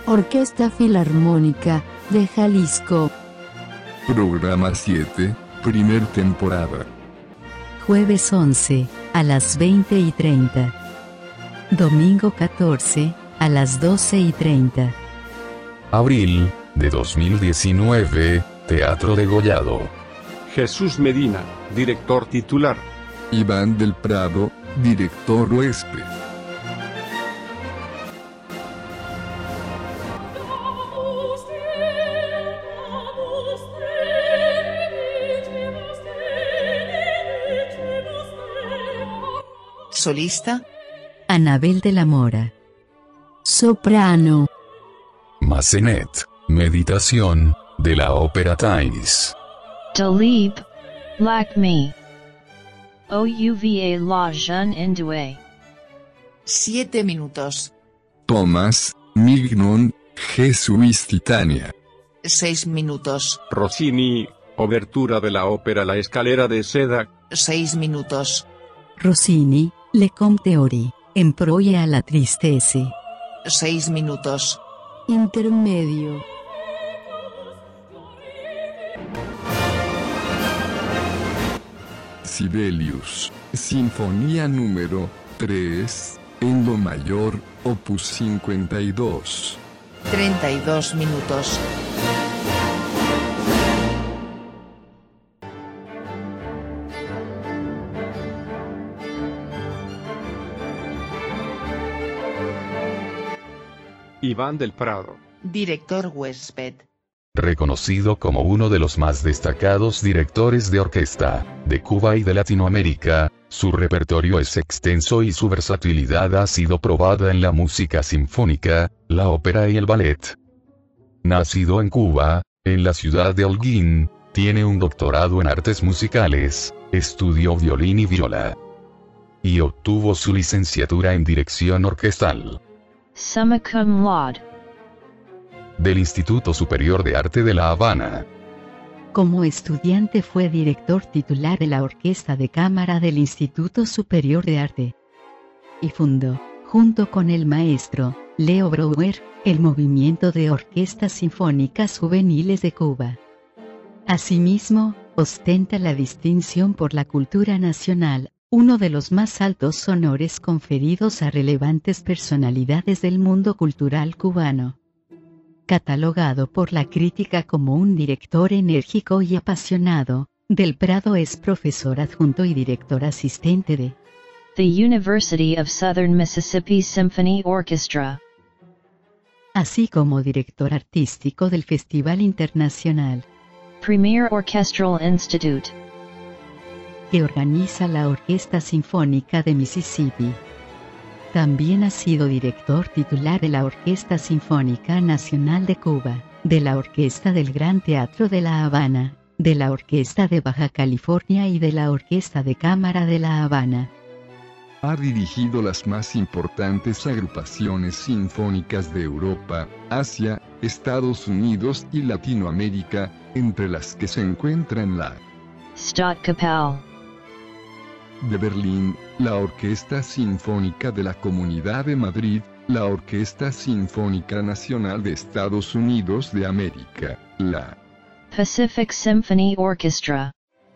Orquesta Filarmónica de Jalisco. Programa 7, primer temporada. Jueves 11, a las 20:30. Domingo 14, a las 12:30. Abril, de 2019, Teatro Degollado. Jesús Medina, director titular. Iván del Prado, director huésped. Solista: Anabel de la Mora. Soprano: Massenet, Meditación, de la ópera Thais. Dalib, Lakme. Ouva la jeune indue. 7 minutos. Tomás, Mignon, Jesús Titania. 6 minutos. Rossini, obertura de la ópera La Escalera de Seda. 6 minutos. Rossini, Le Comte Ori, en proie a la tristesse. 6 minutos. Intermedio. Sibelius, Sinfonía número 3, en do mayor, opus 52. 32 minutos. Iván del Prado, Director huésped. Reconocido como uno de los más destacados directores de orquesta, de Cuba y de Latinoamérica, su repertorio es extenso y su versatilidad ha sido probada en la música sinfónica, la ópera y el ballet. Nacido en Cuba, en la ciudad de Holguín, tiene un doctorado en artes musicales, estudió violín y viola. Y obtuvo su licenciatura en dirección orquestal. Summa cum laude. Del Instituto Superior de Arte de La Habana. Como estudiante fue director titular de la Orquesta de Cámara del Instituto Superior de Arte. Y fundó, junto con el maestro Leo Brouwer, el movimiento de orquestas sinfónicas juveniles de Cuba. Asimismo, ostenta la distinción por la cultura nacional, uno de los más altos honores conferidos a relevantes personalidades del mundo cultural cubano. Catalogado por la crítica como un director enérgico y apasionado, Del Prado es profesor adjunto y director asistente de The University of Southern Mississippi Symphony Orchestra, así como director artístico del Festival Internacional Premier Orchestral Institute, que organiza la Orquesta Sinfónica de Mississippi. También ha sido director titular de la Orquesta Sinfónica Nacional de Cuba, de la Orquesta del Gran Teatro de La Habana, de la Orquesta de Baja California y de la Orquesta de Cámara de La Habana. Ha dirigido las más importantes agrupaciones sinfónicas de Europa, Asia, Estados Unidos y Latinoamérica, entre las que se encuentran la Stadtkapelle, de Berlín, la Orquesta Sinfónica de la Comunidad de Madrid, la Orquesta Sinfónica Nacional de Estados Unidos de América, la Pacific Symphony Orchestra,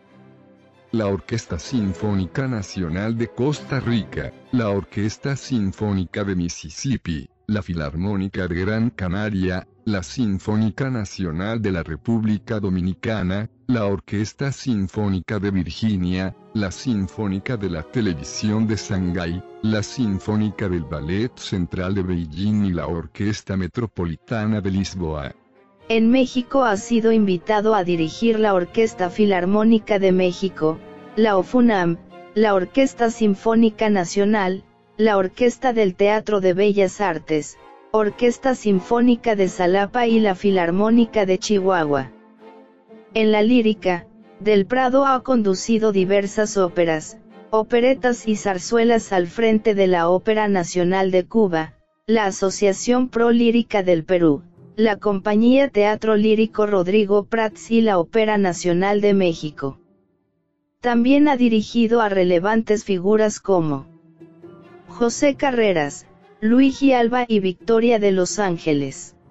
la Orquesta Sinfónica Nacional de Costa Rica, la Orquesta Sinfónica de Mississippi, la Filarmónica de Gran Canaria, la Sinfónica Nacional de la República Dominicana, la Orquesta Sinfónica de Virginia, la Sinfónica de la Televisión de Shanghái, la Sinfónica del Ballet Central de Beijing y la Orquesta Metropolitana de Lisboa. En México ha sido invitado a dirigir la Orquesta Filarmónica de México, la OFUNAM, la Orquesta Sinfónica Nacional, la Orquesta del Teatro de Bellas Artes, Orquesta Sinfónica de Xalapa y la Filarmónica de Chihuahua. En la lírica, Del Prado ha conducido diversas óperas, operetas y zarzuelas al frente de la Ópera Nacional de Cuba, la Asociación Pro Lírica del Perú, la Compañía Teatro Lírico Rodrigo Prats y la Ópera Nacional de México. También ha dirigido a relevantes figuras como José Carreras, Luigi Alba y Victoria de Los Ángeles.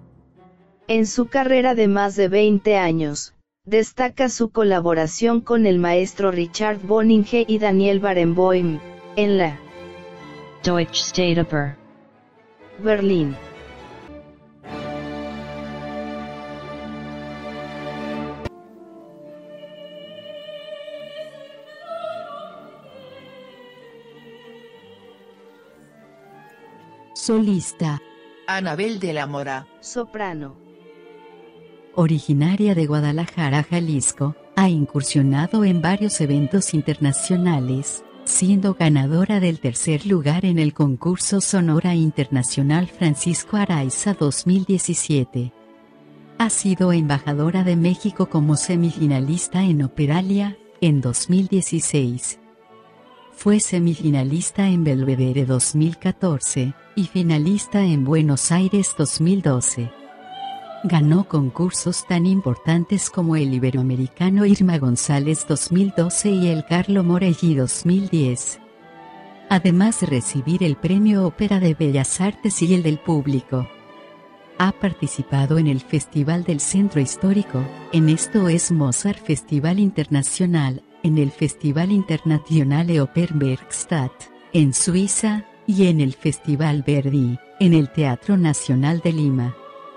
En su carrera de más de 20 años, destaca su colaboración con el maestro Richard Boninge y Daniel Barenboim, en la Deutsche Staatsoper, Berlín. Solista. Anabel de la Mora. Soprano. Originaria de Guadalajara, Jalisco, ha incursionado en varios eventos internacionales, siendo ganadora del tercer lugar en el concurso Sonora Internacional Francisco Araiza 2017. Ha sido embajadora de México como semifinalista en Operalia, en 2016. Fue semifinalista en Belvedere 2014, y finalista en Buenos Aires 2012. Ganó concursos tan importantes como el Iberoamericano Irma González 2012 y el Carlo Morelli 2010. Además de recibir el Premio Ópera de Bellas Artes y el del Público. Ha participado en el Festival del Centro Histórico, en Esto es Mozart Festival Internacional, en el Festival Internationale Opernwerkstatt, en Suiza, y en el Festival Verdi, en el Teatro Nacional de Lima.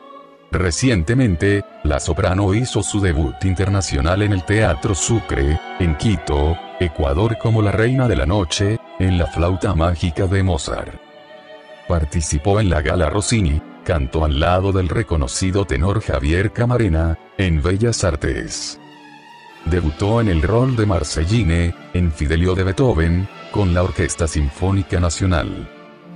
Recientemente, la soprano hizo su debut internacional en el Teatro Sucre, en Quito, Ecuador como la Reina de la Noche, en La Flauta Mágica de Mozart. Participó en la Gala Rossini, cantó al lado del reconocido tenor Javier Camarena, en Bellas Artes. Debutó en el rol de Marcelline, en Fidelio de Beethoven, con la Orquesta Sinfónica Nacional.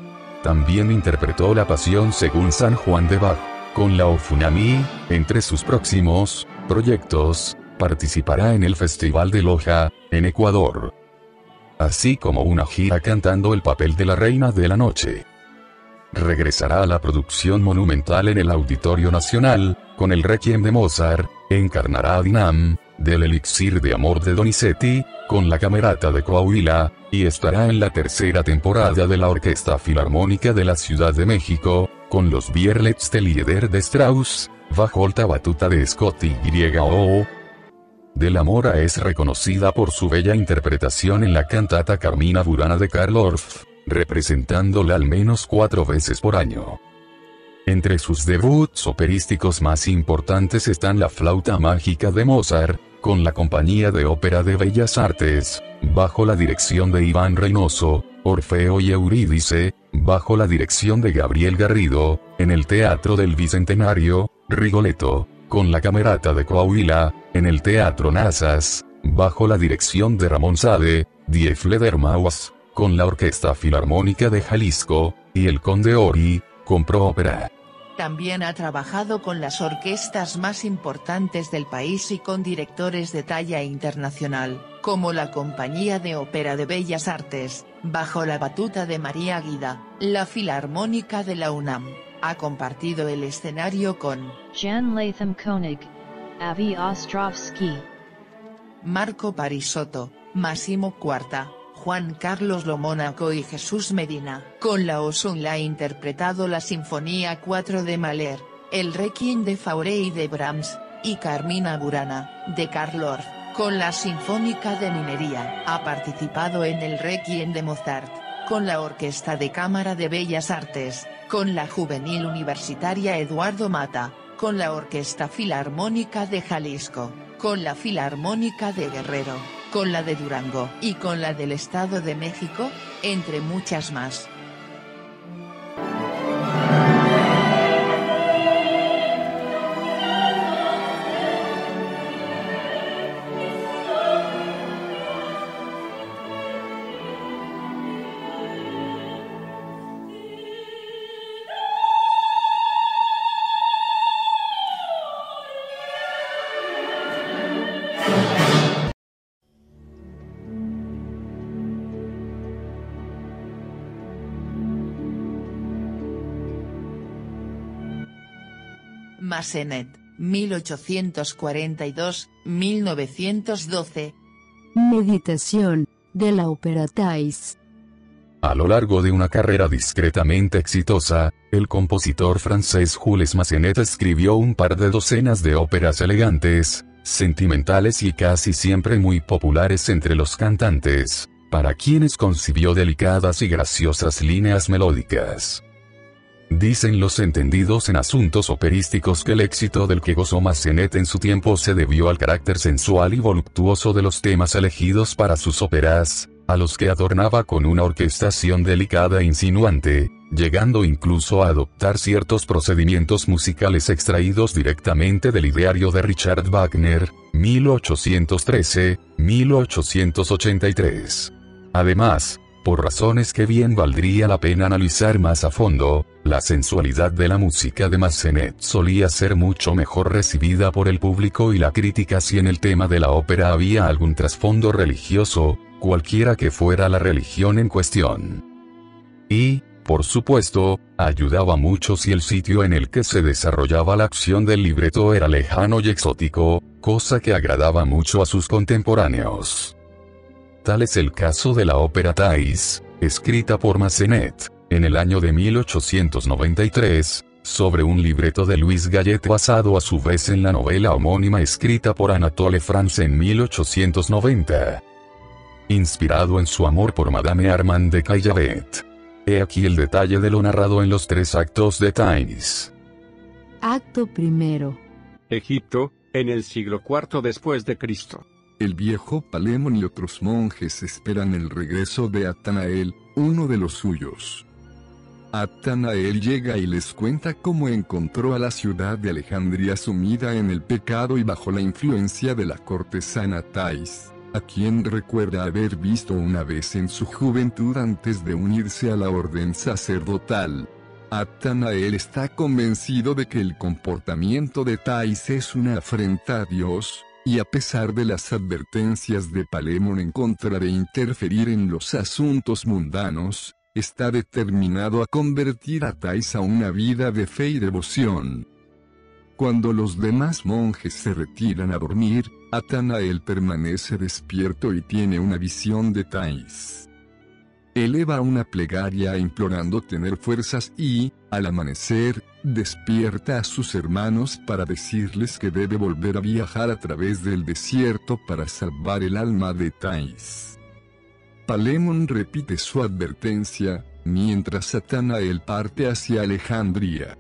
También interpretó La Pasión según San Juan de Bach, con la Ofunami. Entre sus próximos proyectos, participará en el Festival de Loja, en Ecuador. Así como una gira cantando el papel de la Reina de la Noche. Regresará a la producción monumental en el Auditorio Nacional, con el Requiem de Mozart, encarnará a Dinam, del Elixir de Amor de Donizetti, con la Camerata de Coahuila, y estará en la tercera temporada de la Orquesta Filarmónica de la Ciudad de México, con los Bierlets del Lieder de Strauss, bajo la batuta de Scott Y.O. De la Mora es reconocida por su bella interpretación en la cantata Carmina Burana de Karl Orff, representándola al menos 4 veces por año. Entre sus debuts operísticos más importantes están La Flauta Mágica de Mozart, con la Compañía de Ópera de Bellas Artes, bajo la dirección de Iván Reynoso, Orfeo y Eurídice, bajo la dirección de Gabriel Garrido, en el Teatro del Bicentenario, Rigoletto, con la Camerata de Coahuila, en el Teatro Nazas, bajo la dirección de Ramón Sade, Die Fledermaus, con la Orquesta Filarmónica de Jalisco, y el Conde Ori, con Pro-Ópera. También ha trabajado con las orquestas más importantes del país y con directores de talla internacional, como la Compañía de Ópera de Bellas Artes, bajo la batuta de María Guida, la Filarmónica de la UNAM. Ha compartido el escenario con Jan Latham Koenig, Avi Ostrovsky, Marco Parisotto, Massimo Cuarta, Juan Carlos Lomónaco y Jesús Medina. Con la OSUN ha interpretado la Sinfonía 4 de Mahler, el Requiem de Fauré y de Brahms, y Carmina Burana, de Karl Orff. Con la Sinfónica de Minería ha participado en el Requiem de Mozart, con la Orquesta de Cámara de Bellas Artes, con la Juvenil Universitaria Eduardo Mata, con la Orquesta Filarmónica de Jalisco, con la Filarmónica de Guerrero, con la de Durango y con la del Estado de México, entre muchas más. Massenet, 1842-1912. Meditación, de la Ópera Thais. A lo largo de una carrera discretamente exitosa, el compositor francés Jules Massenet escribió un par de docenas de óperas elegantes, sentimentales y casi siempre muy populares entre los cantantes, para quienes concibió delicadas y graciosas líneas melódicas. Dicen los entendidos en asuntos operísticos que el éxito del que gozó Massenet en su tiempo se debió al carácter sensual y voluptuoso de los temas elegidos para sus óperas, a los que adornaba con una orquestación delicada e insinuante, llegando incluso a adoptar ciertos procedimientos musicales extraídos directamente del ideario de Richard Wagner, 1813-1883. Además, por razones que bien valdría la pena analizar más a fondo, la sensualidad de la música de Massenet solía ser mucho mejor recibida por el público y la crítica si en el tema de la ópera había algún trasfondo religioso, cualquiera que fuera la religión en cuestión. Y, por supuesto, ayudaba mucho si el sitio en el que se desarrollaba la acción del libreto era lejano y exótico, cosa que agradaba mucho a sus contemporáneos. Tal es el caso de la ópera Thais, escrita por Massenet, en el año de 1893, sobre un libreto de Louis Gallet basado a su vez en la novela homónima escrita por Anatole France en 1890. Inspirado en su amor por Madame Armande de Caillavette. He aquí el detalle de lo narrado en los 3 actos de Thais. Acto primero. Egipto, en el siglo IV después de Cristo. El viejo Palemón y otros monjes esperan el regreso de Atanael, uno de los suyos. Atanael llega y les cuenta cómo encontró a la ciudad de Alejandría sumida en el pecado y bajo la influencia de la cortesana Thais, a quien recuerda haber visto una vez en su juventud antes de unirse a la orden sacerdotal. Atanael está convencido de que el comportamiento de Thais es una afrenta a Dios, y a pesar de las advertencias de Palemón en contra de interferir en los asuntos mundanos, está determinado a convertir a Thais a una vida de fe y devoción. Cuando los demás monjes se retiran a dormir, Atanael permanece despierto y tiene una visión de Thais. Eleva una plegaria implorando tener fuerzas y, al amanecer, despierta a sus hermanos para decirles que debe volver a viajar a través del desierto para salvar el alma de Thais. Palemón repite su advertencia, mientras Atanael parte hacia Alejandría.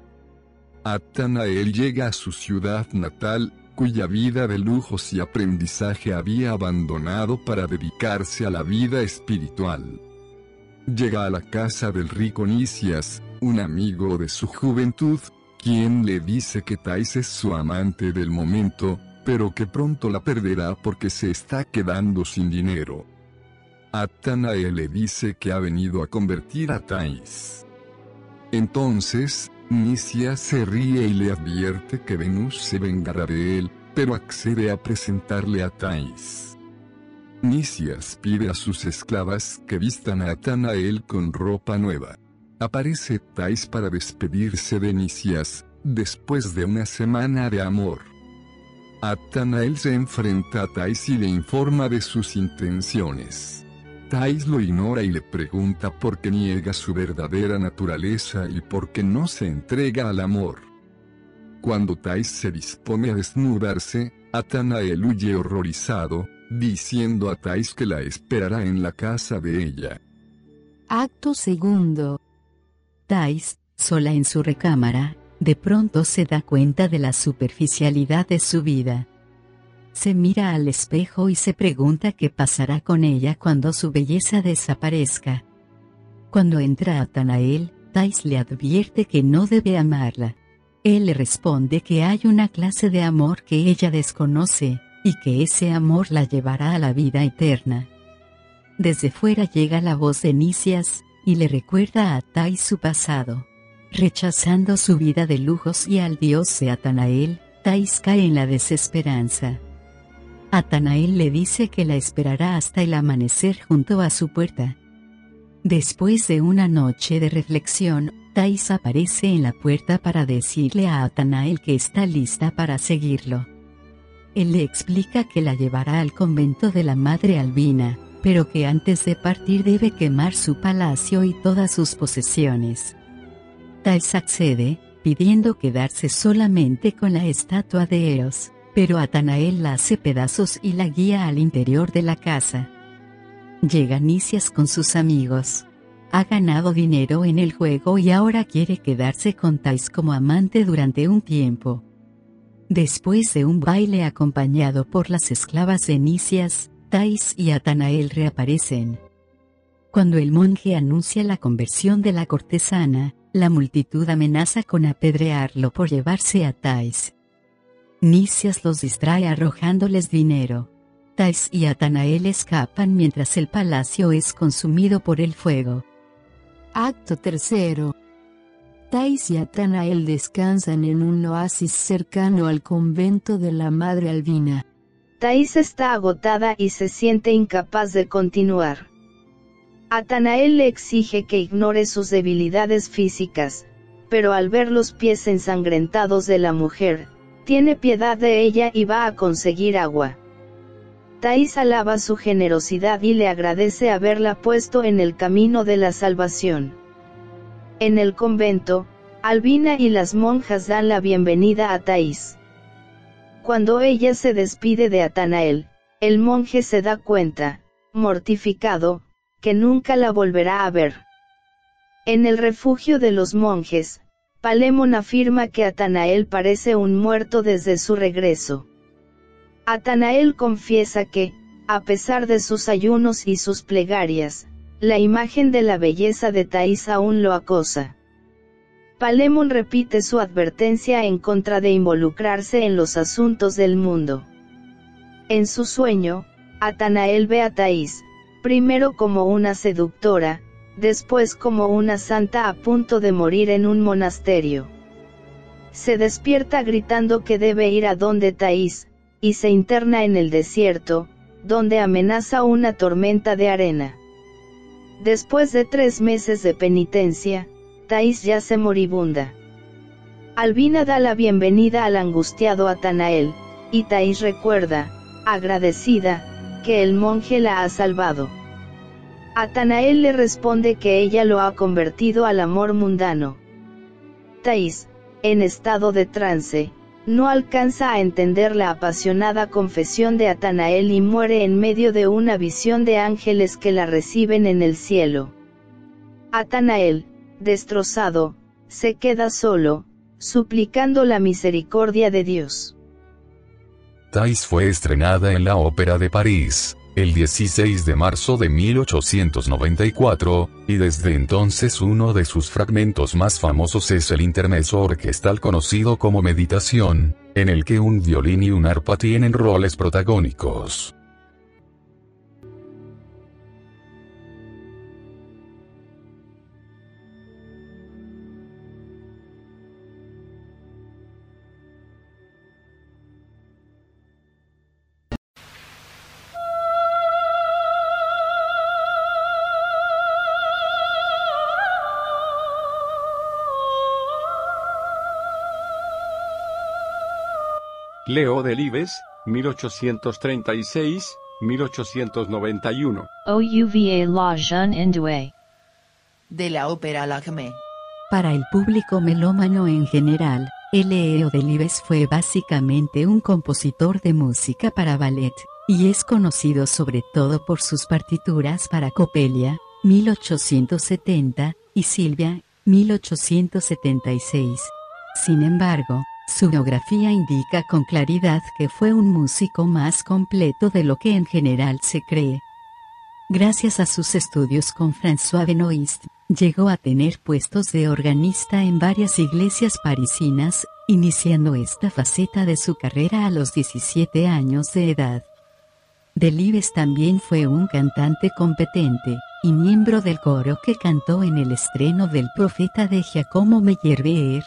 Atanael llega a su ciudad natal, cuya vida de lujos y aprendizaje había abandonado para dedicarse a la vida espiritual. Llega a la casa del rico Nicias, un amigo de su juventud, quien le dice que Thais es su amante del momento, pero que pronto la perderá porque se está quedando sin dinero. Atanael le dice que ha venido a convertir a Thais. Entonces, Nicias se ríe y le advierte que Venus se vengará de él, pero accede a presentarle a Thais. Nicias pide a sus esclavas que vistan a Atanael con ropa nueva. Aparece Thais para despedirse de Nicias, después de una semana de amor. Atanael se enfrenta a Thais y le informa de sus intenciones. Thais lo ignora y le pregunta por qué niega su verdadera naturaleza y por qué no se entrega al amor. Cuando Thais se dispone a desnudarse, Atanael huye horrorizado, diciendo a Thais que la esperará en la casa de ella. Acto segundo. Thais, sola en su recámara, de pronto se da cuenta de la superficialidad de su vida. Se mira al espejo y se pregunta qué pasará con ella cuando su belleza desaparezca. Cuando entra Atanael, Thais le advierte que no debe amarla. Él le responde que hay una clase de amor que ella desconoce, y que ese amor la llevará a la vida eterna. Desde fuera llega la voz de Nicias, y le recuerda a Thais su pasado. Rechazando su vida de lujos y al dios de Atanael, Thais cae en la desesperanza. Atanael le dice que la esperará hasta el amanecer junto a su puerta. Después de una noche de reflexión, Thais aparece en la puerta para decirle a Atanael que está lista para seguirlo. Él le explica que la llevará al convento de la Madre Albina, pero que antes de partir debe quemar su palacio y todas sus posesiones. Thais accede, pidiendo quedarse solamente con la estatua de Eros, pero Atanael la hace pedazos y la guía al interior de la casa. Llega Nicias con sus amigos. Ha ganado dinero en el juego y ahora quiere quedarse con Thais como amante durante un tiempo. Después de un baile acompañado por las esclavas de Nicias, Thais y Atanael reaparecen. Cuando el monje anuncia la conversión de la cortesana, la multitud amenaza con apedrearlo por llevarse a Thais. Nicias los distrae arrojándoles dinero. Thais y Atanael escapan mientras el palacio es consumido por el fuego. Acto tercero. Thais y Atanael descansan en un oasis cercano al convento de la Madre Albina. Thais está agotada y se siente incapaz de continuar. Atanael le exige que ignore sus debilidades físicas, pero al ver los pies ensangrentados de la mujer, tiene piedad de ella y va a conseguir agua. Thais alaba su generosidad y le agradece haberla puesto en el camino de la salvación. En el convento, Albina y las monjas dan la bienvenida a Thais. Cuando ella se despide de Atanael, el monje se da cuenta, mortificado, que nunca la volverá a ver. En el refugio de los monjes, Palemón afirma que Atanael parece un muerto desde su regreso. Atanael confiesa que, a pesar de sus ayunos y sus plegarias, la imagen de la belleza de Thais aún lo acosa. Palemón repite su advertencia en contra de involucrarse en los asuntos del mundo. En su sueño, Atanael ve a Thais, primero como una seductora, después como una santa a punto de morir en un monasterio. Se despierta gritando que debe ir a donde Thais, y se interna en el desierto, donde amenaza una tormenta de arena. Después de 3 meses de penitencia, Thais yace moribunda. Albina da la bienvenida al angustiado Atanael, y Thais recuerda, agradecida, que el monje la ha salvado. Atanael le responde que ella lo ha convertido al amor mundano. Thais, en estado de trance, no alcanza a entender la apasionada confesión de Atanael y muere en medio de una visión de ángeles que la reciben en el cielo. Atanael, destrozado, se queda solo, suplicando la misericordia de Dios. Thais fue estrenada en la Ópera de París, el 16 de marzo de 1894, y desde entonces uno de sus fragmentos más famosos es el intermezzo orquestal conocido como Meditación, en el que un violín y un arpa tienen roles protagónicos. Leo Delibes, 1836-1891. Ouva la jeune indue. De la ópera Lacme. Para el público melómano en general, Leo Delibes fue básicamente un compositor de música para ballet, y es conocido sobre todo por sus partituras para Coppelia, 1870, y Silvia, 1876. Sin embargo, su biografía indica con claridad que fue un músico más completo de lo que en general se cree. Gracias a sus estudios con François Benoist, llegó a tener puestos de organista en varias iglesias parisinas, iniciando esta faceta de su carrera a los 17 años de edad. Delibes también fue un cantante competente, y miembro del coro que cantó en el estreno del Profeta de Giacomo Meyerbeer,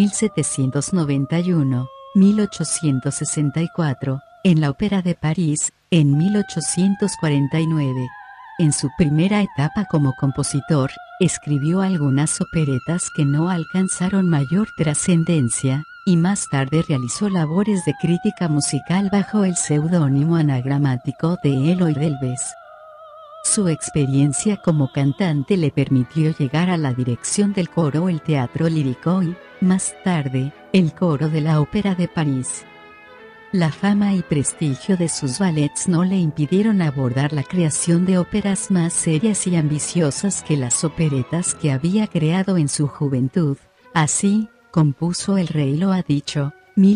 1791-1864, en la Ópera de París, en 1849. En su primera etapa como compositor, escribió algunas operetas que no alcanzaron mayor trascendencia, y más tarde realizó labores de crítica musical bajo el seudónimo anagramático de Eloy Delibes. Su experiencia como cantante le permitió llegar a la dirección del coro el Teatro Lírico y, más tarde, el coro de la Ópera de París. La fama y prestigio de sus ballets no le impidieron abordar la creación de óperas más serias y ambiciosas que las operetas que había creado en su juventud. Así, compuso El Rey lo ha dicho,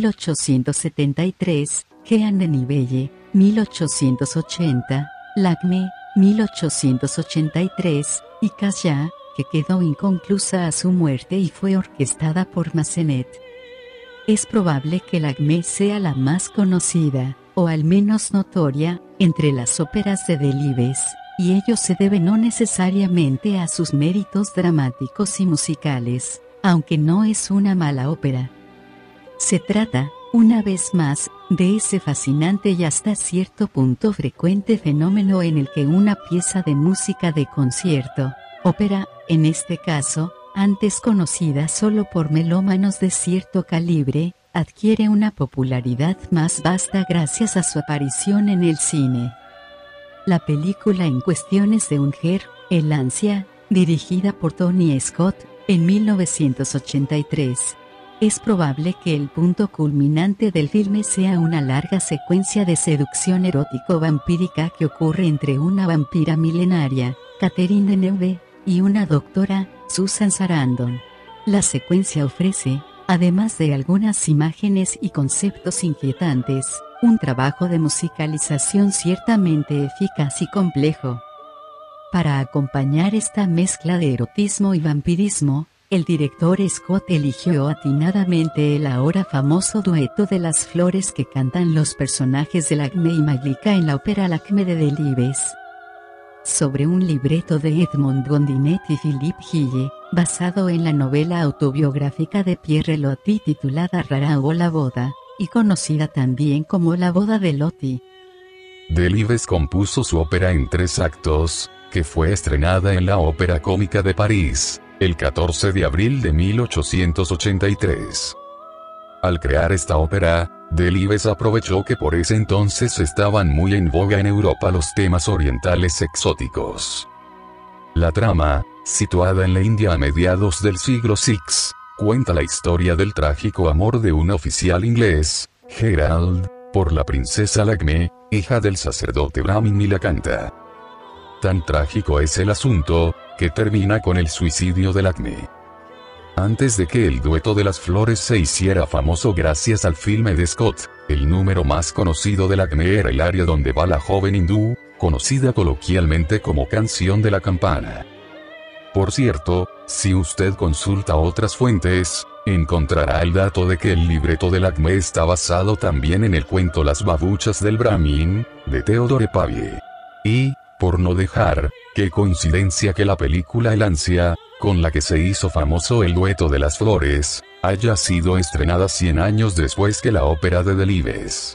1873, Jean de Nivelle, 1880, Lacme, 1883, y Calla, que quedó inconclusa a su muerte y fue orquestada por Massenet. Es probable que Lacme sea la más conocida, o al menos notoria, entre las óperas de Delibes, y ello se debe no necesariamente a sus méritos dramáticos y musicales, aunque no es una mala ópera. Se trata, una vez más, de ese fascinante y hasta cierto punto frecuente fenómeno en el que una pieza de música de concierto, ópera, en este caso, antes conocida solo por melómanos de cierto calibre, adquiere una popularidad más vasta gracias a su aparición en el cine. La película en cuestión es de Unger, El Ansia, dirigida por Tony Scott, en 1983. Es probable que el punto culminante del filme sea una larga secuencia de seducción erótico-vampírica que ocurre entre una vampira milenaria, Catherine Deneuve, y una doctora, Susan Sarandon. La secuencia ofrece, además de algunas imágenes y conceptos inquietantes, un trabajo de musicalización ciertamente eficaz y complejo. Para acompañar esta mezcla de erotismo y vampirismo, el director Scott eligió atinadamente el ahora famoso dueto de las flores que cantan los personajes de Lacme y Maglica en la ópera Lacme de Delibes. Sobre un libreto de Edmond Gondinet y Philippe Gille, basado en la novela autobiográfica de Pierre Loti titulada Raran o La Boda, y conocida también como La Boda de Loti. Delibes compuso su ópera en 3 actos, que fue estrenada en la Ópera Cómica de París, el 14 de abril de 1883. Al crear esta ópera, Delibes aprovechó que por ese entonces estaban muy en boga en Europa los temas orientales exóticos. La trama, situada en la India a mediados del siglo VI, cuenta la historia del trágico amor de un oficial inglés, Gerald, por la princesa Lacme, hija del sacerdote Brahmin Nilakanta. Tan trágico es el asunto, que termina con el suicidio de Lacme. Antes de que el dueto de las flores se hiciera famoso gracias al filme de Scott, el número más conocido de Lacme era el aria donde va la joven hindú, conocida coloquialmente como Canción de la Campana. Por cierto, si usted consulta otras fuentes, encontrará el dato de que el libreto de Lacme está basado también en el cuento Las babuchas del Brahmin, de Theodore Pavie. Y, por no dejar, qué coincidencia que la película El Ansia, con la que se hizo famoso el dueto de las flores, haya sido estrenada 100 años después que la ópera de Delibes.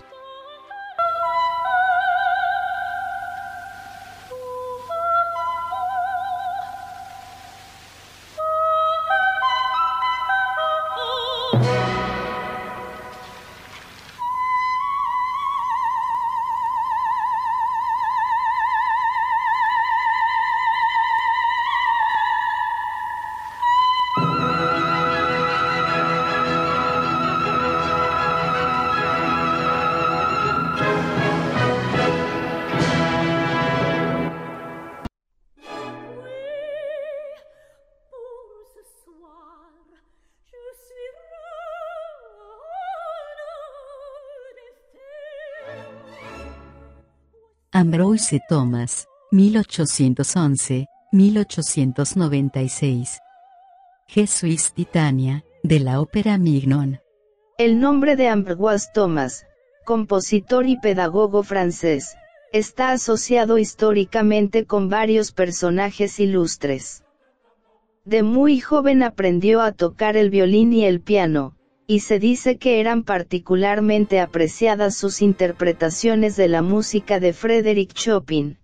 Ambroise Thomas, 1811-1896. Jesús Titania, de la ópera Mignon. El nombre de Ambroise Thomas, compositor y pedagogo francés, está asociado históricamente con varios personajes ilustres. De muy joven aprendió a tocar el violín y el piano, y se dice que eran particularmente apreciadas sus interpretaciones de la música de Frédéric Chopin,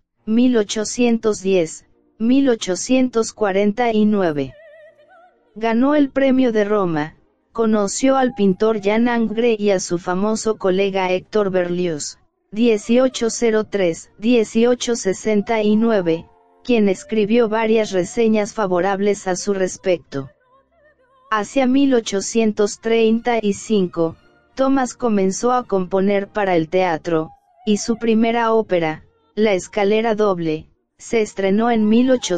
1810-1849. Ganó el premio de Roma, conoció al pintor Jan Ingres y a su famoso colega Héctor Berlioz, 1803-1869, quien escribió varias reseñas favorables a su respecto. Hacia 1835, Thomas comenzó a componer para el teatro, y su primera ópera, La escalera doble, se estrenó en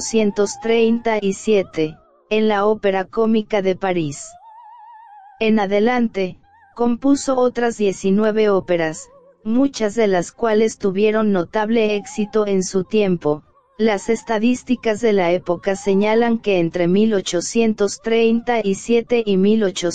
1837, en la Ópera Cómica de París. En adelante, compuso otras 19 óperas, muchas de las cuales tuvieron notable éxito en su tiempo. Las estadísticas de la época señalan que entre 1837 y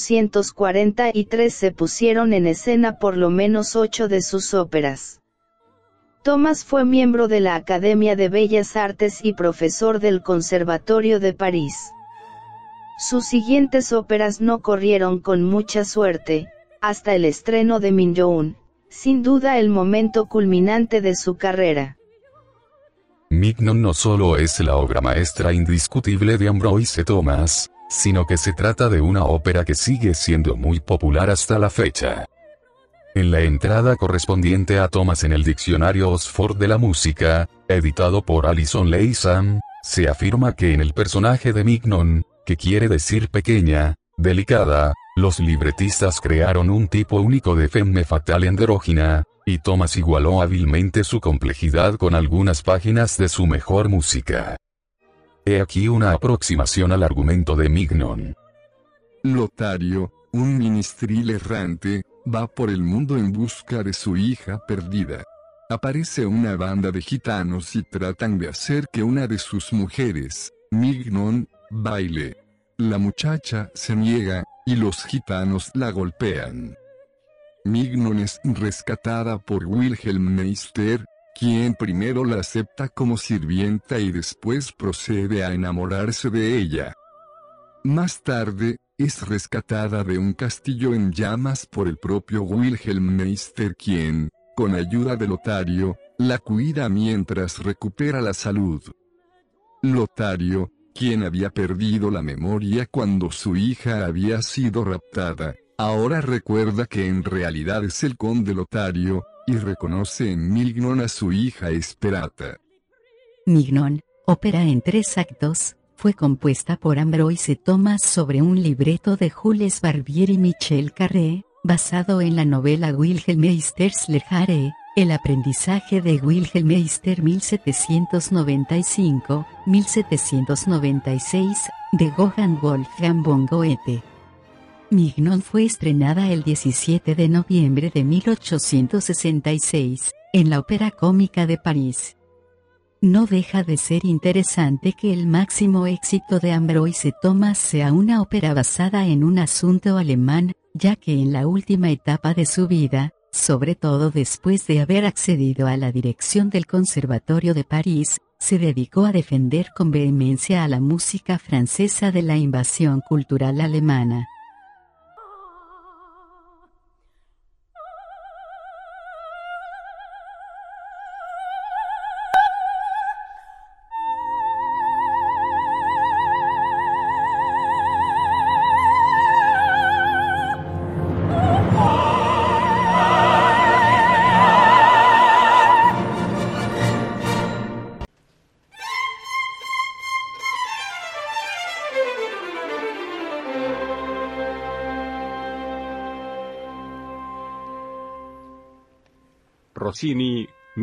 1843 se pusieron en escena por lo menos 8 de sus óperas. Thomas fue miembro de la Academia de Bellas Artes y profesor del Conservatorio de París. Sus siguientes óperas no corrieron con mucha suerte, hasta el estreno de Mignon, sin duda el momento culminante de su carrera. Mignon no solo es la obra maestra indiscutible de Ambroise Thomas, sino que se trata de una ópera que sigue siendo muy popular hasta la fecha. En la entrada correspondiente a Thomas en el diccionario Oxford de la música, editado por Alison Leisham, se afirma que en el personaje de Mignon, que quiere decir pequeña, delicada, los libretistas crearon un tipo único de femme fatale andrógina, y Thomas igualó hábilmente su complejidad con algunas páginas de su mejor música. He aquí una aproximación al argumento de Mignon. Lotario, un ministril errante, va por el mundo en busca de su hija perdida. Aparece una banda de gitanos y tratan de hacer que una de sus mujeres, Mignon, baile. La muchacha se niega, y los gitanos la golpean. Mignon es rescatada por Wilhelm Meister, quien primero la acepta como sirvienta y después procede a enamorarse de ella. Más tarde, es rescatada de un castillo en llamas por el propio Wilhelm Meister, quien, con ayuda de Lotario, la cuida mientras recupera la salud. Lotario, quien había perdido la memoria cuando su hija había sido raptada, ahora recuerda que en realidad es el conde Lotario, y reconoce en Mignon a su hija Esperata. Mignon, ópera en 3 actos, fue compuesta por Ambroise Thomas sobre un libreto de Jules Barbier y Michel Carré, basado en la novela Wilhelm Meister's Legare, El aprendizaje de Wilhelm Meister 1795-1796, de Johann Wolfgang von Goethe. Mignon fue estrenada el 17 de noviembre de 1866, en la Ópera Cómica de París. No deja de ser interesante que el máximo éxito de Ambroise Thomas sea una ópera basada en un asunto alemán, ya que en la última etapa de su vida, sobre todo después de haber accedido a la dirección del Conservatorio de París, se dedicó a defender con vehemencia a la música francesa de la invasión cultural alemana. Rossini,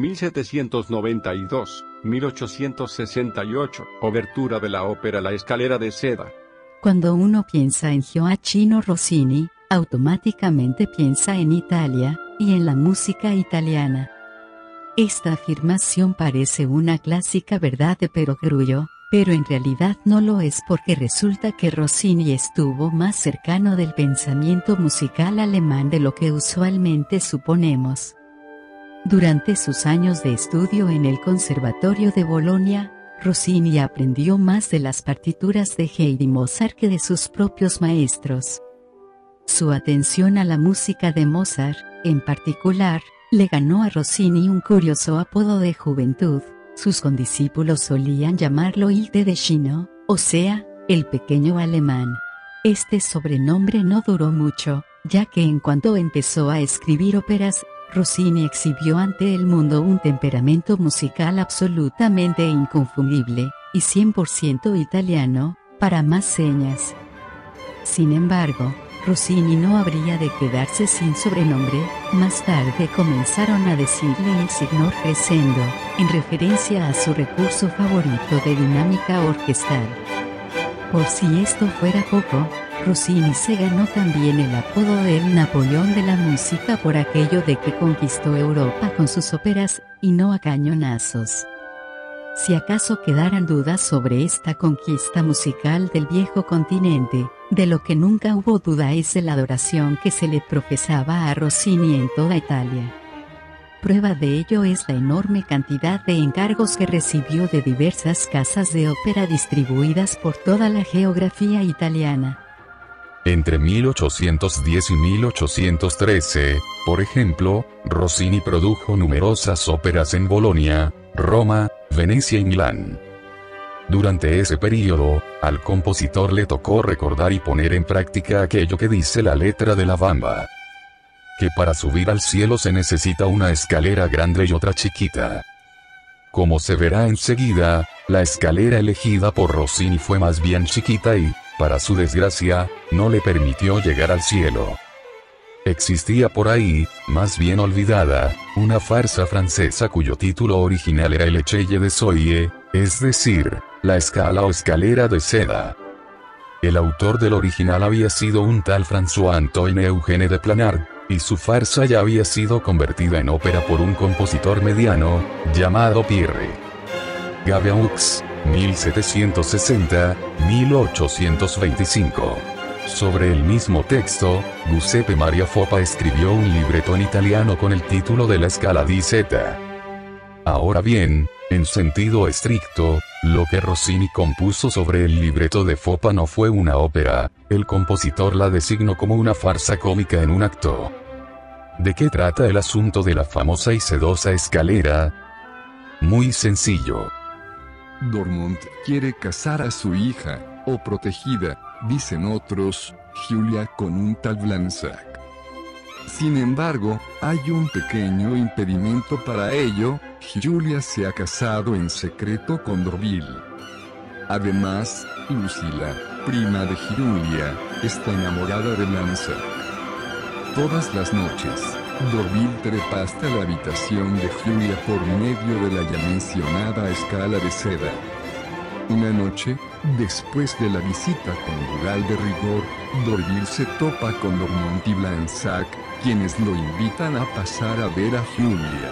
1792-1868, obertura de la ópera La escalera de seda. Cuando uno piensa en Gioacchino Rossini, automáticamente piensa en Italia, y en la música italiana. Esta afirmación parece una clásica verdad de perogrullo, pero en realidad no lo es porque resulta que Rossini estuvo más cercano del pensamiento musical alemán de lo que usualmente suponemos. Durante sus años de estudio en el Conservatorio de Bolonia, Rossini aprendió más de las partituras de Haydn y Mozart que de sus propios maestros. Su atención a la música de Mozart, en particular, le ganó a Rossini un curioso apodo de juventud. Sus condiscípulos solían llamarlo Il Tedeschino, o sea, el pequeño alemán. Este sobrenombre no duró mucho, ya que en cuanto empezó a escribir óperas, Rossini exhibió ante el mundo un temperamento musical absolutamente inconfundible, y 100% italiano, para más señas. Sin embargo, Rossini no habría de quedarse sin sobrenombre. Más tarde comenzaron a decirle il signor crescendo, en referencia a su recurso favorito de dinámica orquestal. Por si esto fuera poco, Rossini se ganó también el apodo de el Napoleón de la música por aquello de que conquistó Europa con sus óperas, y no a cañonazos. Si acaso quedaran dudas sobre esta conquista musical del viejo continente, de lo que nunca hubo duda es de la adoración que se le profesaba a Rossini en toda Italia. Prueba de ello es la enorme cantidad de encargos que recibió de diversas casas de ópera distribuidas por toda la geografía italiana. Entre 1810 y 1813, por ejemplo, Rossini produjo numerosas óperas en Bolonia, Roma, Venecia y Milán. Durante ese período, al compositor le tocó recordar y poner en práctica aquello que dice la letra de la Bamba: que para subir al cielo se necesita una escalera grande y otra chiquita. Como se verá enseguida, la escalera elegida por Rossini fue más bien chiquita y, para su desgracia, no le permitió llegar al cielo. Existía por ahí, más bien olvidada, una farsa francesa cuyo título original era el Échelle de Soie, es decir, la escala o escalera de seda. El autor del original había sido un tal François-Antoine Eugène de Planard, y su farsa ya había sido convertida en ópera por un compositor mediano, llamado Pierre Gavaux, 1760-1825. Sobre el mismo texto, Giuseppe Maria Foppa escribió un libreto en italiano con el título de La Scala di Zeta. Ahora bien, en sentido estricto, lo que Rossini compuso sobre el libreto de Foppa no fue una ópera, el compositor la designó como una farsa cómica en un acto. ¿De qué trata el asunto de la famosa y sedosa escalera? Muy sencillo. Dormont quiere casar a su hija, o protegida, dicen otros, Giulia con un tal Blansac. Sin embargo, hay un pequeño impedimento para ello: Giulia se ha casado en secreto con Dorville. Además, Lucila, prima de Giulia, está enamorada de Blansac. Todas las noches, Dorville trepa hasta la habitación de Giulia por medio de la ya mencionada escala de seda. Una noche, después de la visita conjugal de rigor, Dorville se topa con Dormont y Blansac, quienes lo invitan a pasar a ver a Giulia.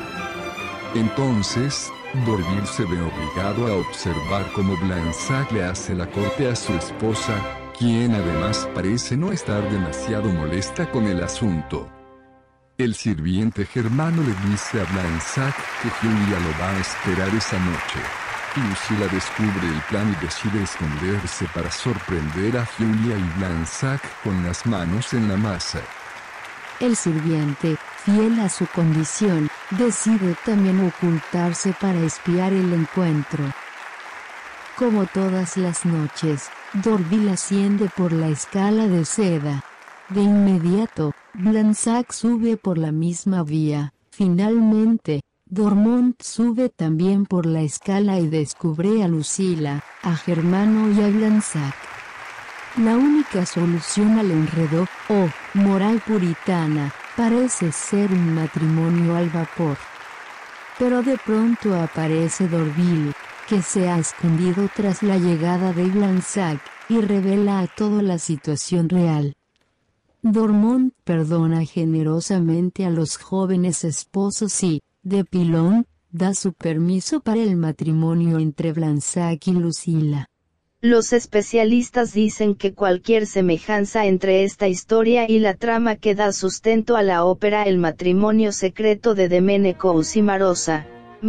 Entonces, Dorville se ve obligado a observar cómo Blansac le hace la corte a su esposa, quien además parece no estar demasiado molesta con el asunto. El sirviente germano le dice a Blansac que Giulia lo va a esperar esa noche. Lucila descubre el plan y decide esconderse para sorprender a Giulia y Blansac con las manos en la masa. El sirviente, fiel a su condición, decide también ocultarse para espiar el encuentro. Como todas las noches, Dorville asciende por la escala de seda. De inmediato, Blansac sube por la misma vía. Finalmente, Dormont sube también por la escala y descubre a Lucila, a Germano y a Blansac. La única solución al enredo, o moral puritana, parece ser un matrimonio al vapor. Pero de pronto aparece Dorville, que se ha escondido tras la llegada de Blansac, y revela a todos la situación real. Dormont perdona generosamente a los jóvenes esposos y, de pilón, da su permiso para el matrimonio entre Blansac y Lucila. Los especialistas dicen que cualquier semejanza entre esta historia y la trama que da sustento a la ópera El matrimonio secreto de Domenico Cimarosa,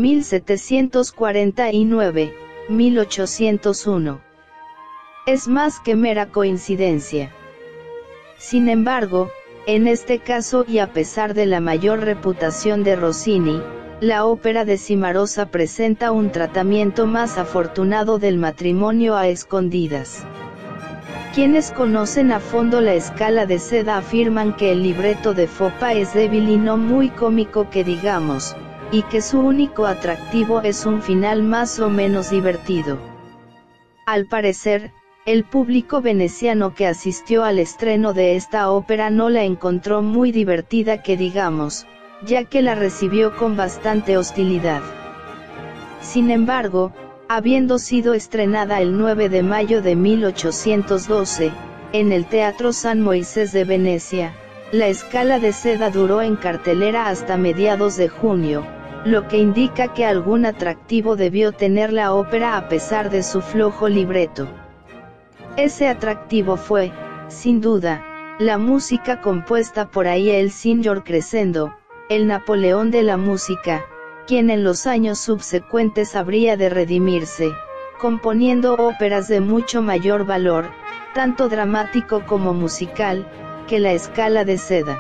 1749-1801, es más que mera coincidencia. Sin embargo, en este caso y a pesar de la mayor reputación de Rossini, la ópera de Cimarosa presenta un tratamiento más afortunado del matrimonio a escondidas. Quienes conocen a fondo la escala de seda afirman que el libreto de Foppa es débil y no muy cómico que digamos, y que su único atractivo es un final más o menos divertido. Al parecer, el público veneciano que asistió al estreno de esta ópera no la encontró muy divertida que digamos, ya que la recibió con bastante hostilidad. Sin embargo, habiendo sido estrenada el 9 de mayo de 1812, en el Teatro San Moisés de Venecia, la escala de seda duró en cartelera hasta mediados de junio, lo que indica que algún atractivo debió tener la ópera a pesar de su flojo libreto. Ese atractivo fue, sin duda, la música compuesta por Aiel Signor Crescendo, el Napoleón de la música, quien en los años subsecuentes habría de redimirse, componiendo óperas de mucho mayor valor, tanto dramático como musical, que la escala de seda.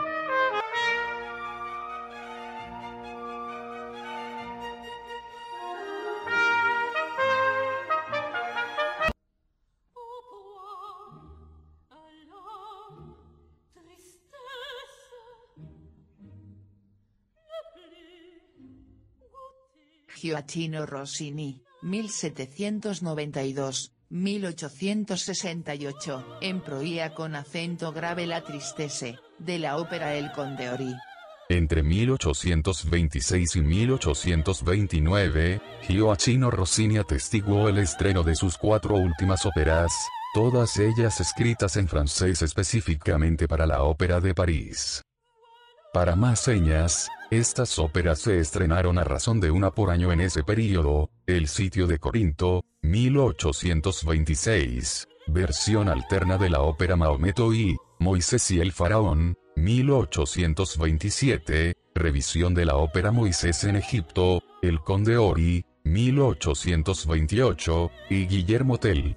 Gioachino Rossini, 1792-1868, en proía con acento grave la tristesse, de la ópera El Condeori. Entre 1826 y 1829, Gioachino Rossini atestiguó el estreno de sus 4 últimas óperas, todas ellas escritas en francés específicamente para la Ópera de París. Para más señas, estas óperas se estrenaron a razón de una por año en ese período: El sitio de Corinto, 1826, versión alterna de la ópera Mahometo, y Moisés y el faraón, 1827, revisión de la ópera Moisés en Egipto, El Condeori, 1828, y Guillermo Tell,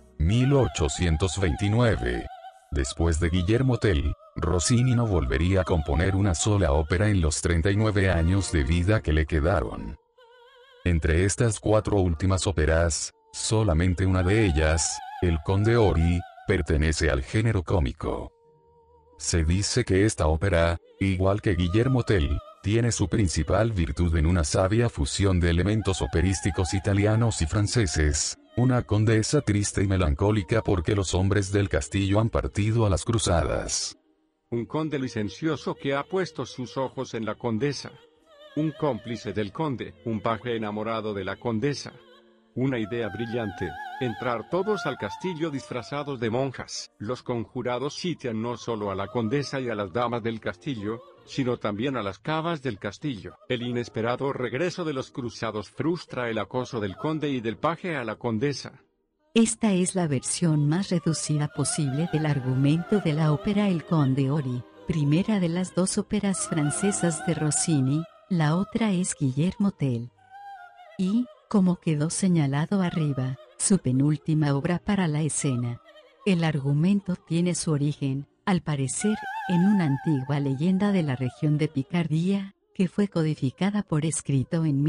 1829. Después de Guillermo Tell, Rossini no volvería a componer una sola ópera en los 39 años de vida que le quedaron. Entre estas 4 últimas óperas, solamente una de ellas, El Condeori, pertenece al género cómico. Se dice que esta ópera, igual que Guillermo Tell, tiene su principal virtud en una sabia fusión de elementos operísticos italianos y franceses, una condesa triste y melancólica porque los hombres del castillo han partido a las cruzadas. Un conde licencioso que ha puesto sus ojos en la condesa. Un cómplice del conde, un paje enamorado de la condesa. Una idea brillante: entrar todos al castillo disfrazados de monjas. Los conjurados sitian no solo a la condesa y a las damas del castillo, sino también a las cavas del castillo. El inesperado regreso de los cruzados frustra el acoso del conde y del paje a la condesa. Esta es la versión más reducida posible del argumento de la ópera El Condeori, primera de las 2 óperas francesas de Rossini. La otra es Guillermo Tell. Y, como quedó señalado arriba, su penúltima obra para la escena. El argumento tiene su origen, al parecer, en una antigua leyenda de la región de Picardía, que fue codificada por escrito en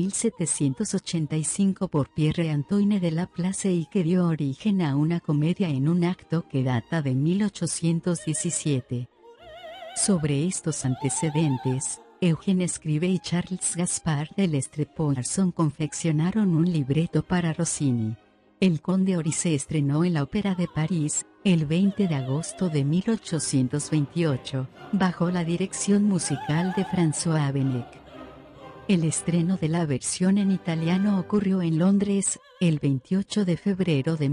1785 por Pierre-Antoine de Laplace y que dio origen a una comedia en un acto que data de 1817. Sobre estos antecedentes, Eugène Scribe y Charles Gaspard de Lestre-Poisson confeccionaron un libreto para Rossini. El Condeori se estrenó en la Ópera de París, el 20 de agosto de 1828, bajo la dirección musical de François Abenet. El estreno de la versión en italiano ocurrió en Londres, el 28 de febrero de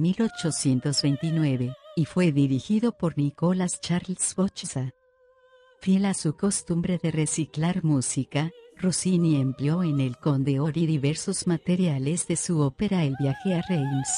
1829, y fue dirigido por Nicolas Charles Bocza. Fiel a su costumbre de reciclar música, Rossini empleó en El Condeori diversos materiales de su ópera El viaje a Reims,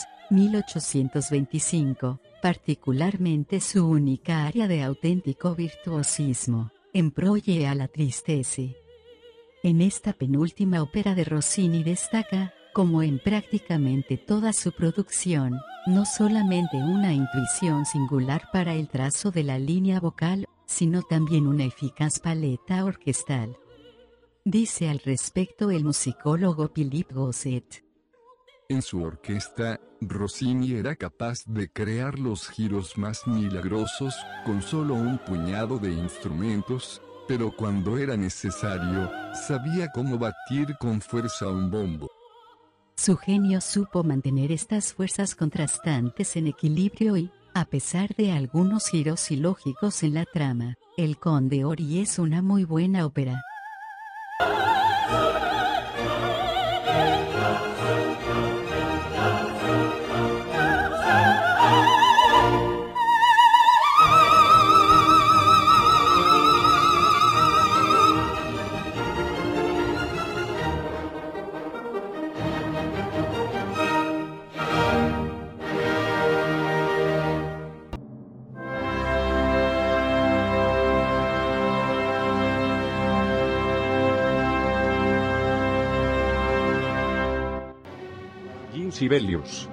1825, particularmente su única aria de auténtico virtuosismo, En proie a la tristesse. En esta penúltima ópera de Rossini destaca, como en prácticamente toda su producción, no solamente una intuición singular para el trazo de la línea vocal, sino también una eficaz paleta orquestal. Dice al respecto el musicólogo Philippe Gosset: En su orquesta, Rossini era capaz de crear los giros más milagrosos, con solo un puñado de instrumentos, pero cuando era necesario, sabía cómo batir con fuerza un bombo. Su genio supo mantener estas fuerzas contrastantes en equilibrio y, a pesar de algunos giros ilógicos en la trama, El Conde Ori es una muy buena ópera. Sibelius,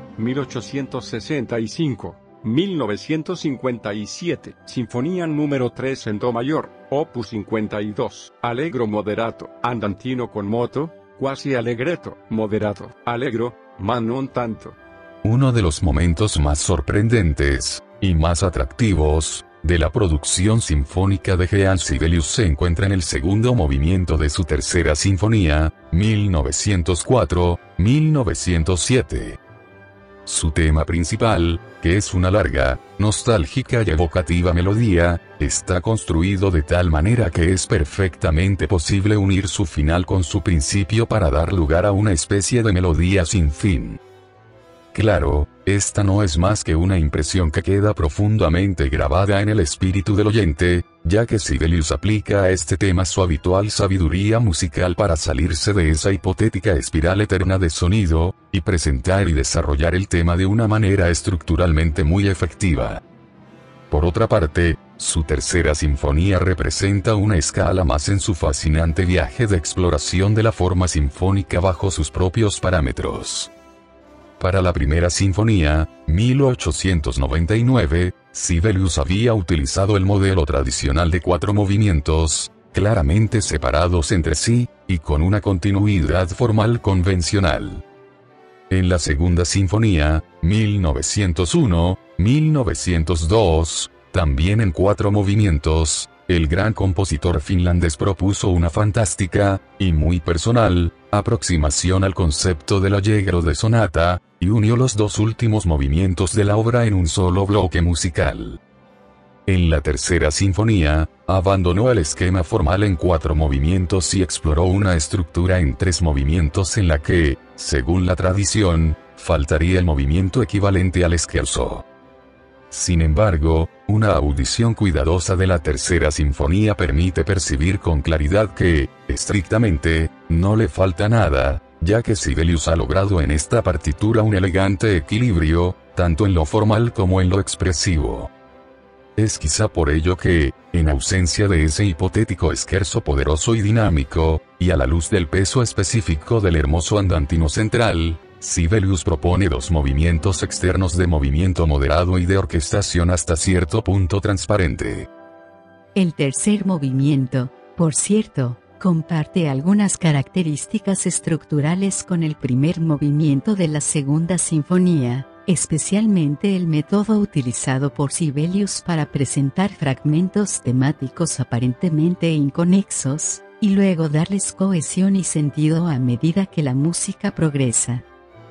1865-1957, Sinfonía número 3 en Do mayor, opus 52, Allegro moderato, andantino con moto, quasi allegretto, moderato, allegro, ma non tanto. Uno de los momentos más sorprendentes, y más atractivos, de la producción sinfónica de Johann Sibelius se encuentra en el segundo movimiento de su tercera sinfonía, 1904-1907. Su tema principal, que es una larga, nostálgica y evocativa melodía, está construido de tal manera que es perfectamente posible unir su final con su principio para dar lugar a una especie de melodía sin fin. Claro, esta no es más que una impresión que queda profundamente grabada en el espíritu del oyente, ya que Sibelius aplica a este tema su habitual sabiduría musical para salirse de esa hipotética espiral eterna de sonido, y presentar y desarrollar el tema de una manera estructuralmente muy efectiva. Por otra parte, su tercera sinfonía representa una escala más en su fascinante viaje de exploración de la forma sinfónica bajo sus propios parámetros. Para la primera sinfonía, 1899, Sibelius había utilizado el modelo tradicional de 4 movimientos, claramente separados entre sí, y con una continuidad formal convencional. En la segunda sinfonía, 1901-1902, también en 4 movimientos, el gran compositor finlandés propuso una fantástica, y muy personal, aproximación al concepto del allegro de sonata, y unió los 2 últimos movimientos de la obra en un solo bloque musical. En la tercera sinfonía, abandonó el esquema formal en 4 movimientos y exploró una estructura en 3 movimientos en la que, según la tradición, faltaría el movimiento equivalente al scherzo. Sin embargo, una audición cuidadosa de la tercera sinfonía permite percibir con claridad que, estrictamente, no le falta nada, ya que Sibelius ha logrado en esta partitura un elegante equilibrio, tanto en lo formal como en lo expresivo. Es quizá por ello que, en ausencia de ese hipotético scherzo poderoso y dinámico, y a la luz del peso específico del hermoso andantino central, Sibelius propone 2 movimientos externos de movimiento moderado y de orquestación hasta cierto punto transparente. El tercer movimiento, por cierto, comparte algunas características estructurales con el primer movimiento de la segunda sinfonía, especialmente el método utilizado por Sibelius para presentar fragmentos temáticos aparentemente inconexos, y luego darles cohesión y sentido a medida que la música progresa.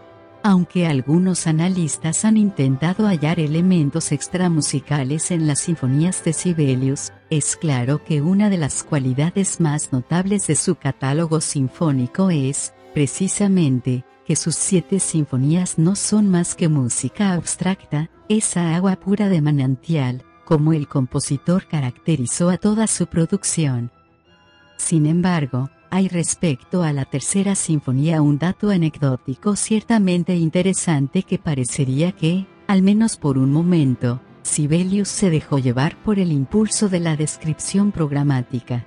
Aunque algunos analistas han intentado hallar elementos extramusicales en las sinfonías de Sibelius, es claro que una de las cualidades más notables de su catálogo sinfónico es, precisamente, que sus 7 sinfonías no son más que música abstracta, esa agua pura de manantial, como el compositor caracterizó a toda su producción. Sin embargo, hay respecto a la tercera sinfonía un dato anecdótico ciertamente interesante que parecería que, al menos por un momento, Sibelius se dejó llevar por el impulso de la descripción programática.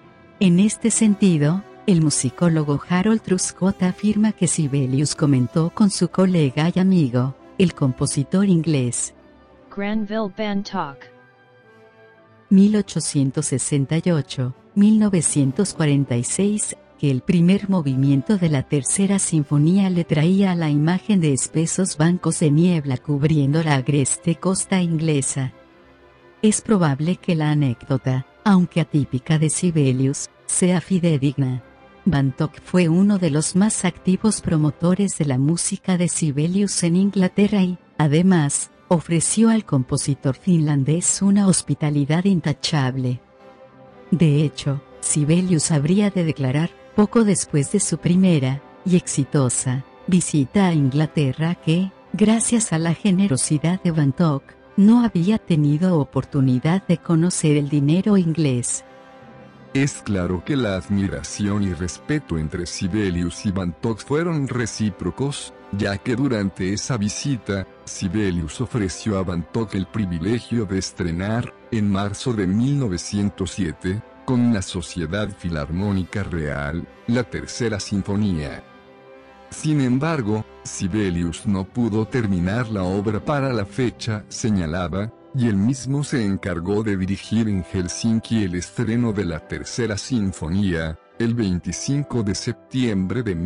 En este sentido, el musicólogo Harold Truscott afirma que Sibelius comentó con su colega y amigo, el compositor inglés Granville Bantock, 1868-1946, que el primer movimiento de la tercera sinfonía le traía la imagen de espesos bancos de niebla cubriendo la agreste costa inglesa. Es probable que la anécdota, aunque atípica de Sibelius, sea fidedigna. Bantock fue uno de los más activos promotores de la música de Sibelius en Inglaterra y, además, ofreció al compositor finlandés una hospitalidad intachable. De hecho, Sibelius habría de declarar, poco después de su primera, y exitosa, visita a Inglaterra que, gracias a la generosidad de Bantock, no había tenido oportunidad de conocer el dinero inglés. Es claro que la admiración y respeto entre Sibelius y Bantock fueron recíprocos, ya que durante esa visita, Sibelius ofreció a Bantock el privilegio de estrenar, en marzo de 1907, con la Sociedad Filarmónica Real, la Tercera Sinfonía. Sin embargo, Sibelius no pudo terminar la obra para la fecha señalada, y él mismo se encargó de dirigir en Helsinki el estreno de la Tercera Sinfonía, el 25 de septiembre de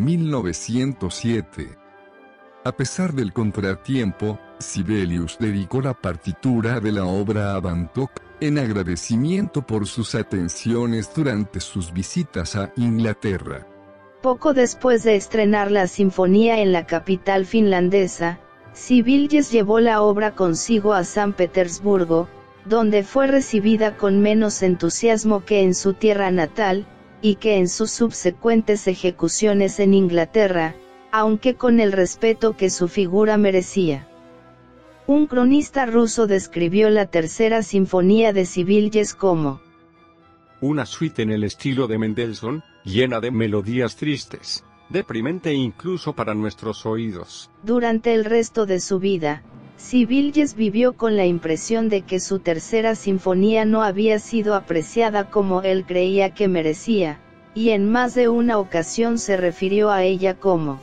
1907. A pesar del contratiempo, Sibelius dedicó la partitura de la obra a Bantock, en agradecimiento por sus atenciones durante sus visitas a Inglaterra. Poco después de estrenar la sinfonía en la capital finlandesa, Sibelius llevó la obra consigo a San Petersburgo, donde fue recibida con menos entusiasmo que en su tierra natal, y que en sus subsecuentes ejecuciones en Inglaterra, aunque con el respeto que su figura merecía. Un cronista ruso describió la Tercera Sinfonía de Sibelius como una suite en el estilo de Mendelssohn, llena de melodías tristes, deprimente incluso para nuestros oídos. Durante el resto de su vida, Sibelius vivió con la impresión de que su Tercera Sinfonía no había sido apreciada como él creía que merecía, y en más de una ocasión se refirió a ella como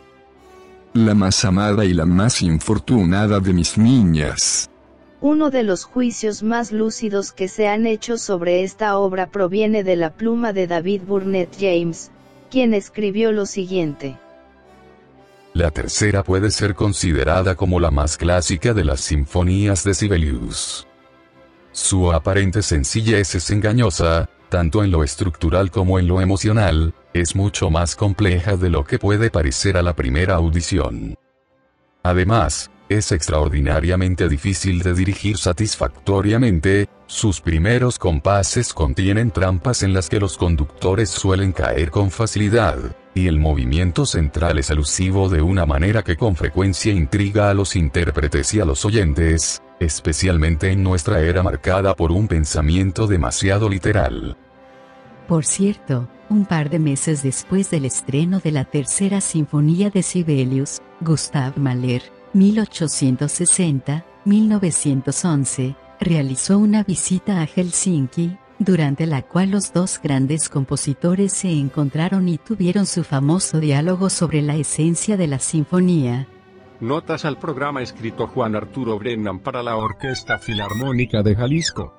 la más amada y la más infortunada de mis niñas. Uno de los juicios más lúcidos que se han hecho sobre esta obra proviene de la pluma de David Burnett James, quien escribió lo siguiente. La tercera puede ser considerada como la más clásica de las sinfonías de Sibelius. Su aparente sencillez es engañosa, tanto en lo estructural como en lo emocional, es mucho más compleja de lo que puede parecer a la primera audición. Además, es extraordinariamente difícil de dirigir satisfactoriamente, sus primeros compases contienen trampas en las que los conductores suelen caer con facilidad, y el movimiento central es alusivo de una manera que con frecuencia intriga a los intérpretes y a los oyentes, especialmente en nuestra era marcada por un pensamiento demasiado literal. Por cierto, un par de meses después del estreno de la Tercera Sinfonía de Sibelius, Gustav Mahler, 1860-1911, realizó una visita a Helsinki, durante la cual los dos grandes compositores se encontraron y tuvieron su famoso diálogo sobre la esencia de la sinfonía. Notas al programa escrito Juan Arturo Brennan para la Orquesta Filarmónica de Jalisco.